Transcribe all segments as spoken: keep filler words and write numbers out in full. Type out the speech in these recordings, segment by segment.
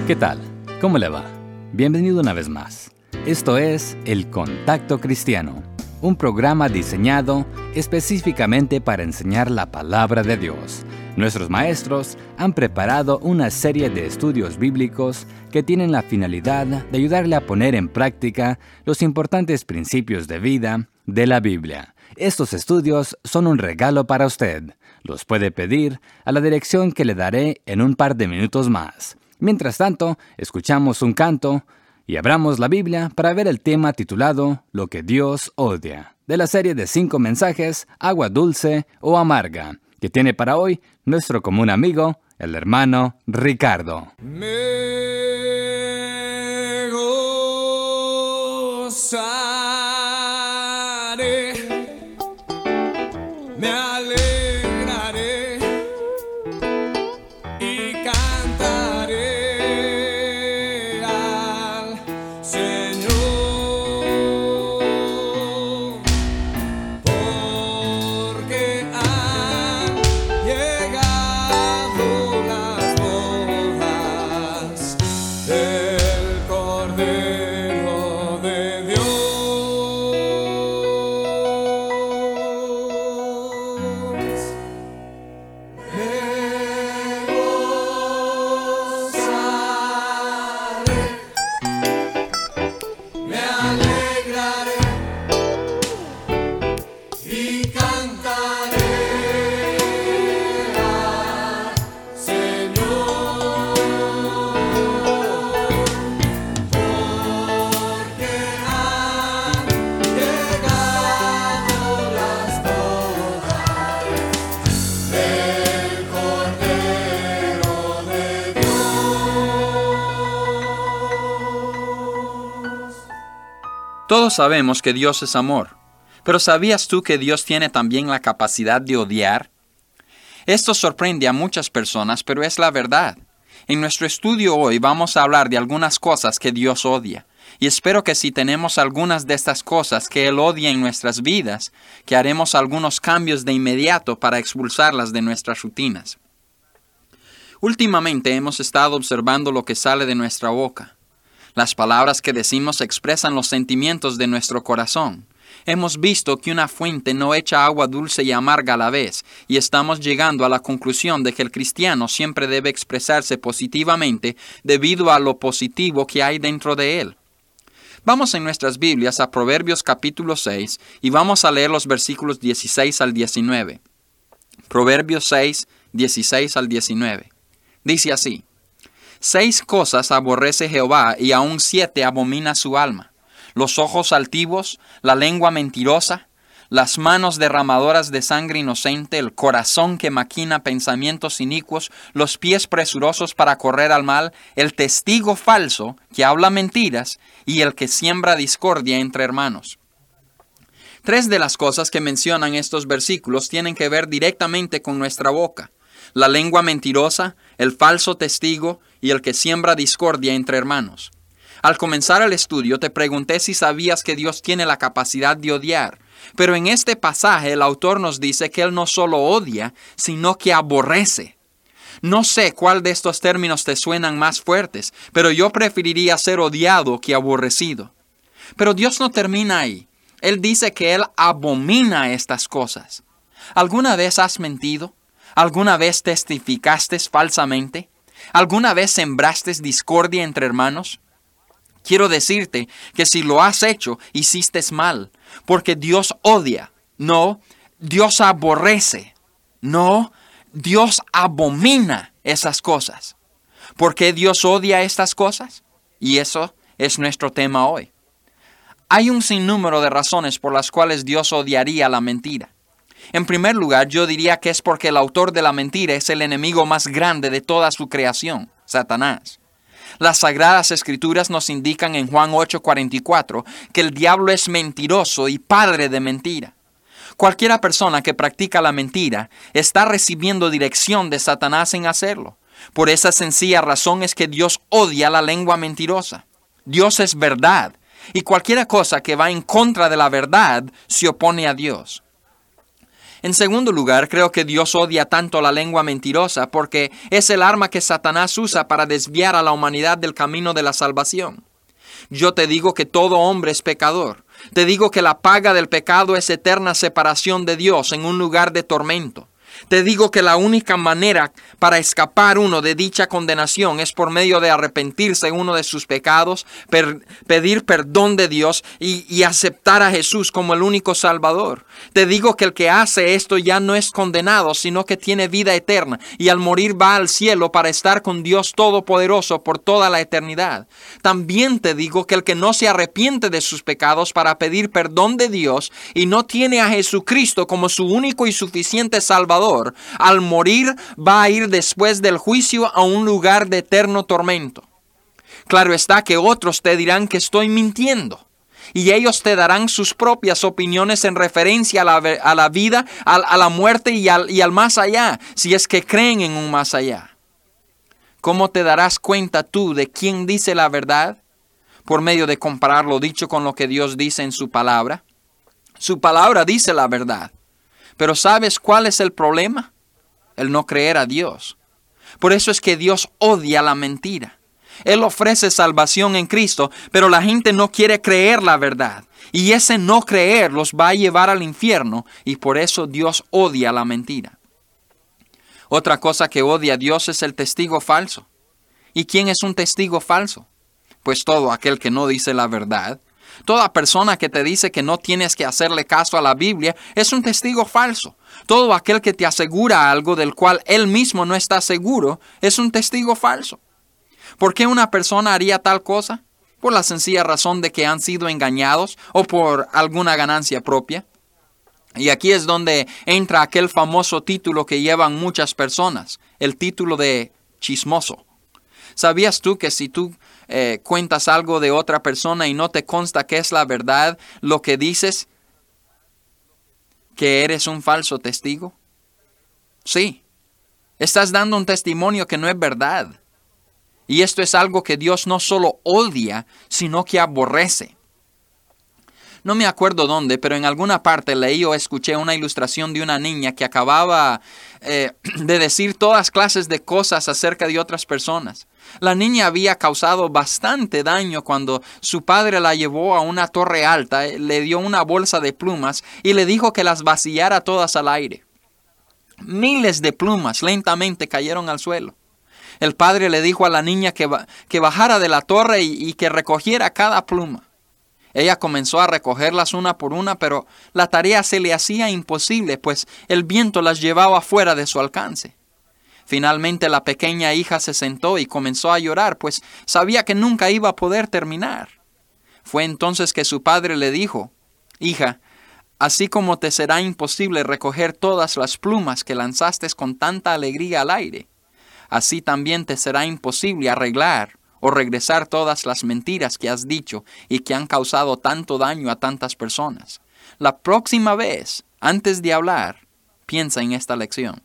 ¿Qué tal? ¿Cómo le va? Bienvenido una vez más. Esto es El Contacto Cristiano, un programa diseñado específicamente para enseñar la palabra de Dios. Nuestros maestros han preparado una serie de estudios bíblicos que tienen la finalidad de ayudarle a poner en práctica los importantes principios de vida de la Biblia. Estos estudios son un regalo para usted. Los puede pedir a la dirección que le daré en un par de minutos más. Mientras tanto, escuchamos un canto y abramos la Biblia para ver el tema titulado Lo que Dios odia, de la serie de cinco mensajes Agua Dulce o Amarga, que tiene para hoy nuestro común amigo, el hermano Ricardo. Me gozaré, me alegraré y cantaré al Señor, porque han llegado las bodas del Cordero de Dios. Me gozaré, me alegraré y cantaré al Señor, porque han llegado las bodas del Cordero de Dios. Todos sabemos que Dios es amor, pero ¿sabías tú que Dios tiene también la capacidad de odiar? Esto sorprende a muchas personas, pero es la verdad. En nuestro estudio hoy vamos a hablar de algunas cosas que Dios odia, y espero que si tenemos algunas de estas cosas que Él odia en nuestras vidas, que haremos algunos cambios de inmediato para expulsarlas de nuestras rutinas. Últimamente hemos estado observando lo que sale de nuestra boca. Las palabras que decimos expresan los sentimientos de nuestro corazón. Hemos visto que una fuente no echa agua dulce y amarga a la vez, y estamos llegando a la conclusión de que el cristiano siempre debe expresarse positivamente debido a lo positivo que hay dentro de él. Vamos en nuestras Biblias a Proverbios capítulo seis y vamos a leer los versículos dieciséis al diecinueve. Proverbios seis, dieciséis al diecinueve. Dice así: Seis cosas aborrece Jehová, y aun siete abomina su alma: los ojos altivos, la lengua mentirosa, las manos derramadoras de sangre inocente, el corazón que maquina pensamientos inicuos, los pies presurosos para correr al mal, el testigo falso que habla mentiras, y el que siembra discordia entre hermanos. Tres de las cosas que mencionan estos versículos tienen que ver directamente con nuestra boca: la lengua mentirosa, el falso testigo y el que siembra discordia entre hermanos. Al comenzar el estudio te pregunté si sabías que Dios tiene la capacidad de odiar, pero en este pasaje el autor nos dice que Él no solo odia, sino que aborrece. No sé cuál de estos términos te suenan más fuertes, pero yo preferiría ser odiado que aborrecido. Pero Dios no termina ahí. Él dice que Él abomina estas cosas. ¿Alguna vez has mentido? ¿Alguna vez testificaste falsamente? ¿Alguna vez sembraste discordia entre hermanos? Quiero decirte que si lo has hecho, hiciste mal, porque Dios odia. No, Dios aborrece. No, Dios abomina esas cosas. ¿Por qué Dios odia estas cosas? Y eso es nuestro tema hoy. Hay un sinnúmero de razones por las cuales Dios odiaría la mentira. En primer lugar, yo diría que es porque el autor de la mentira es el enemigo más grande de toda su creación, Satanás. Las Sagradas Escrituras nos indican en Juan ocho cuarenta y cuatro que el diablo es mentiroso y padre de mentira. Cualquiera persona que practica la mentira está recibiendo dirección de Satanás en hacerlo. Por esa sencilla razón es que Dios odia la lengua mentirosa. Dios es verdad, y cualquier cosa que va en contra de la verdad se opone a Dios. En segundo lugar, creo que Dios odia tanto la lengua mentirosa porque es el arma que Satanás usa para desviar a la humanidad del camino de la salvación. Yo te digo que todo hombre es pecador. Te digo que la paga del pecado es eterna separación de Dios en un lugar de tormento. Te digo que la única manera para escapar uno de dicha condenación es por medio de arrepentirse uno de sus pecados, per, pedir perdón de Dios y, y aceptar a Jesús como el único Salvador. Te digo que el que hace esto ya no es condenado, sino que tiene vida eterna y al morir va al cielo para estar con Dios Todopoderoso por toda la eternidad. También te digo que el que no se arrepiente de sus pecados para pedir perdón de Dios y no tiene a Jesucristo como su único y suficiente Salvador, al morir va a ir después del juicio a un lugar de eterno tormento. Claro está que otros te dirán que estoy mintiendo y ellos te darán sus propias opiniones en referencia a la, a la vida, a, a la muerte y al, y al más allá, si es que creen en un más allá. ¿Cómo te darás cuenta tú de quién dice la verdad? Por medio de comparar lo dicho con lo que Dios dice en su palabra. Su palabra dice la verdad. Pero ¿sabes cuál es el problema? El no creer a Dios. Por eso es que Dios odia la mentira. Él ofrece salvación en Cristo, pero la gente no quiere creer la verdad. Y ese no creer los va a llevar al infierno, y por eso Dios odia la mentira. Otra cosa que odia a Dios es el testigo falso. ¿Y quién es un testigo falso? Pues todo aquel que no dice la verdad. Toda persona que te dice que no tienes que hacerle caso a la Biblia es un testigo falso. Todo aquel que te asegura algo del cual él mismo no está seguro es un testigo falso. ¿Por qué una persona haría tal cosa? Por la sencilla razón de que han sido engañados o por alguna ganancia propia. Y aquí es donde entra aquel famoso título que llevan muchas personas, el título de chismoso. ¿Sabías tú que si tú eh, cuentas algo de otra persona y no te consta que es la verdad, lo que dices, que eres un falso testigo? Sí, estás dando un testimonio que no es verdad. Y esto es algo que Dios no solo odia, sino que aborrece. No me acuerdo dónde, pero en alguna parte leí o escuché una ilustración de una niña que acababa eh, de decir todas clases de cosas acerca de otras personas. La niña había causado bastante daño cuando su padre la llevó a una torre alta, le dio una bolsa de plumas y le dijo que las vaciara todas al aire. Miles de plumas lentamente cayeron al suelo. El padre le dijo a la niña que, que bajara de la torre y, y que recogiera cada pluma. Ella comenzó a recogerlas una por una, pero la tarea se le hacía imposible, pues el viento las llevaba fuera de su alcance. Finalmente la pequeña hija se sentó y comenzó a llorar, pues sabía que nunca iba a poder terminar. Fue entonces que su padre le dijo: «Hija, así como te será imposible recoger todas las plumas que lanzaste con tanta alegría al aire, así también te será imposible arreglar o regresar todas las mentiras que has dicho y que han causado tanto daño a tantas personas. La próxima vez, antes de hablar, piensa en esta lección».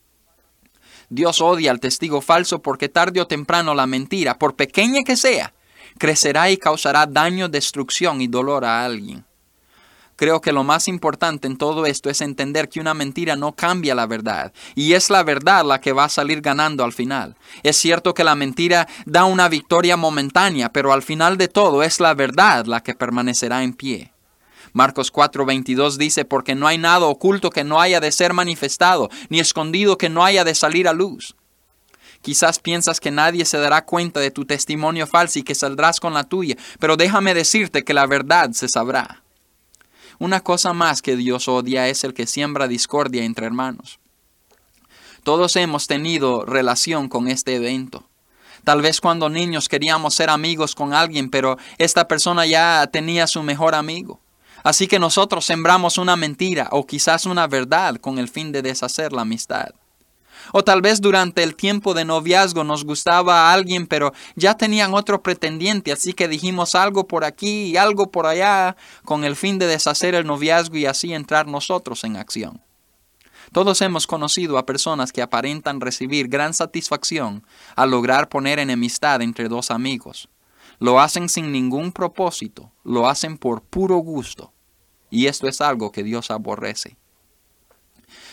Dios odia al testigo falso porque tarde o temprano la mentira, por pequeña que sea, crecerá y causará daño, destrucción y dolor a alguien. Creo que lo más importante en todo esto es entender que una mentira no cambia la verdad, y es la verdad la que va a salir ganando al final. Es cierto que la mentira da una victoria momentánea, pero al final de todo es la verdad la que permanecerá en pie. Marcos cuatro veintidós dice: «Porque no hay nada oculto que no haya de ser manifestado, ni escondido que no haya de salir a luz». Quizás piensas que nadie se dará cuenta de tu testimonio falso y que saldrás con la tuya, pero déjame decirte que la verdad se sabrá. Una cosa más que Dios odia es el que siembra discordia entre hermanos. Todos hemos tenido relación con este evento. Tal vez cuando niños queríamos ser amigos con alguien, pero esta persona ya tenía su mejor amigo. Así que nosotros sembramos una mentira o quizás una verdad con el fin de deshacer la amistad. O tal vez durante el tiempo de noviazgo nos gustaba a alguien, pero ya tenían otro pretendiente, así que dijimos algo por aquí y algo por allá con el fin de deshacer el noviazgo y así entrar nosotros en acción. Todos hemos conocido a personas que aparentan recibir gran satisfacción al lograr poner enemistad entre dos amigos. Lo hacen sin ningún propósito, lo hacen por puro gusto. Y esto es algo que Dios aborrece.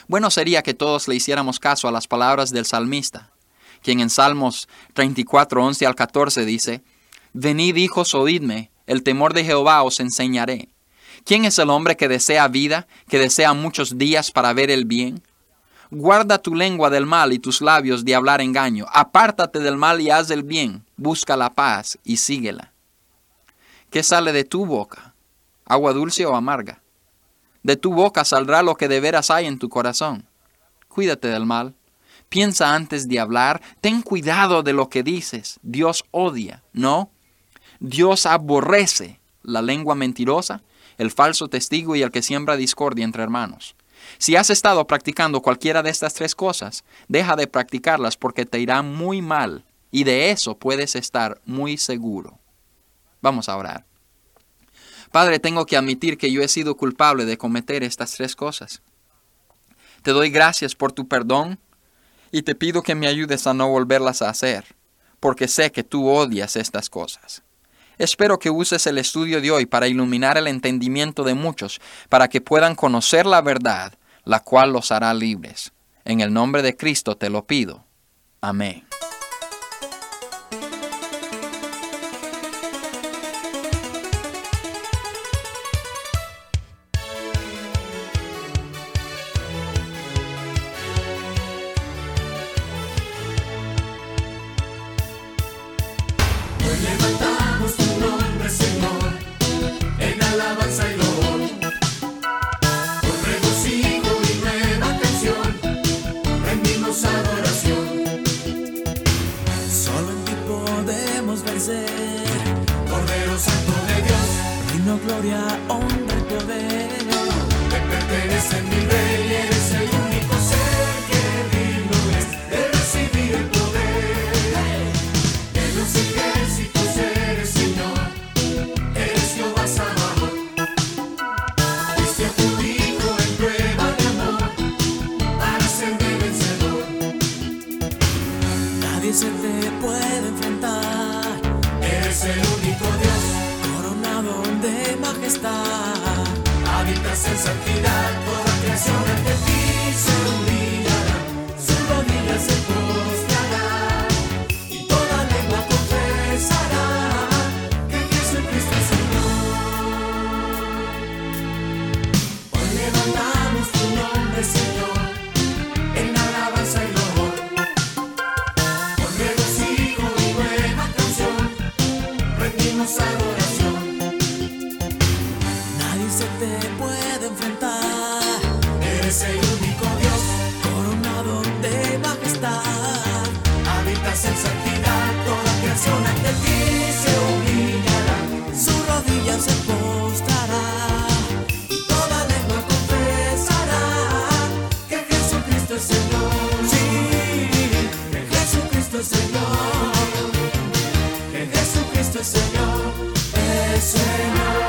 Bueno sería que todos le hiciéramos caso a las palabras del salmista, quien en Salmos treinta y cuatro, once al catorce dice: Venid, hijos, oídme, el temor de Jehová os enseñaré. ¿Quién es el hombre que desea vida, que desea muchos días para ver el bien? Guarda tu lengua del mal y tus labios de hablar engaño. Apártate del mal y haz el bien. Busca la paz y síguela. ¿Qué sale de tu boca? ¿Agua dulce o amarga? De tu boca saldrá lo que de veras hay en tu corazón. Cuídate del mal. Piensa antes de hablar. Ten cuidado de lo que dices. Dios odia, ¿no? Dios aborrece la lengua mentirosa, el falso testigo y el que siembra discordia entre hermanos. Si has estado practicando cualquiera de estas tres cosas, deja de practicarlas porque te irá muy mal, y de eso puedes estar muy seguro. Vamos a orar. Padre, tengo que admitir que yo he sido culpable de cometer estas tres cosas. Te doy gracias por tu perdón y te pido que me ayudes a no volverlas a hacer, porque sé que tú odias estas cosas. Espero que uses el estudio de hoy para iluminar el entendimiento de muchos, para que puedan conocer la verdad, la cual los hará libres. En el nombre de Cristo te lo pido. Amén. Levantamos tu nombre, Señor, en alabanza y loor, con regocijo y nueva canción, rendimos adoración. Solo en ti podemos vencer, Cordero Santo de Dios, reino, gloria, honra y poder. te pertenece mi Rey, eres el único ser que digno es de recibir el poder. En los ejércitos eres Señor, eres Jehová Sabaoth. Diste a tu Hijo en prueba de amor, para ser mi vencedor. Nadie se te puede enfrentar, Eres el único Dios, coronado de majestad. habitas en santidad, toda creación ante ti se humillará, sus rodillas se postrará, y toda lengua confesará que Jesucristo es Señor. Hoy levantamos tu nombre, Señor, en alabanza y loor, con regocijo y nueva canción, rendimos adoración. Nadie se te puede enfrentar, Eres el único Dios, coronado de majestad. habitas en santidad, toda creación ante ti se humillará, Su rodilla se postrará, y toda lengua confesará que Jesucristo es Señor. Sí, que Jesucristo es Señor, que Jesucristo es Señor, es Señor.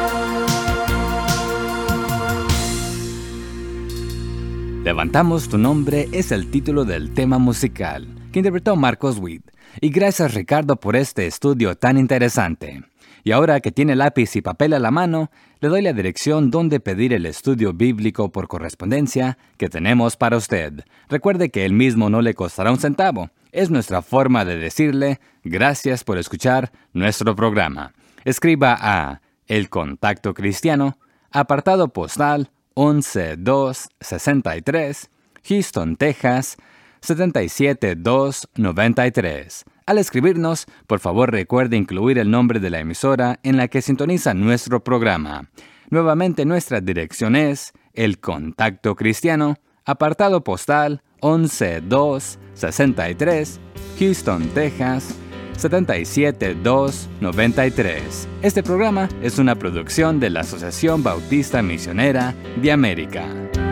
Levantamos tu nombre es el título del tema musical que interpretó Marcos Witt. Y gracias, Ricardo, por este estudio tan interesante. Y ahora que tiene lápiz y papel a la mano, le doy la dirección donde pedir el estudio bíblico por correspondencia que tenemos para usted. Recuerde que el mismo no le costará un centavo. Es nuestra forma de decirle gracias por escuchar nuestro programa. Escriba a El Contacto Cristiano, apartado postal once dos sesenta y tres, Houston, Texas, setenta y siete dos noventa y tres. Al escribirnos, por favor recuerde incluir el nombre de la emisora en la que sintoniza nuestro programa. Nuevamente nuestra dirección es El Contacto Cristiano, apartado postal once dos sesenta y tres, Houston, Texas, setenta y siete dos noventa y tres. Este programa es una producción de la Asociación Bautista Misionera de América.